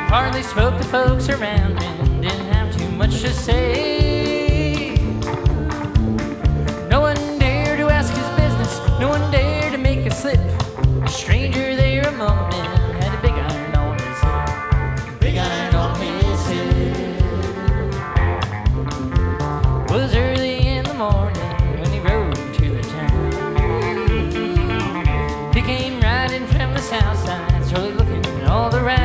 Hardly spoke to folks around him, didn't have too much to say.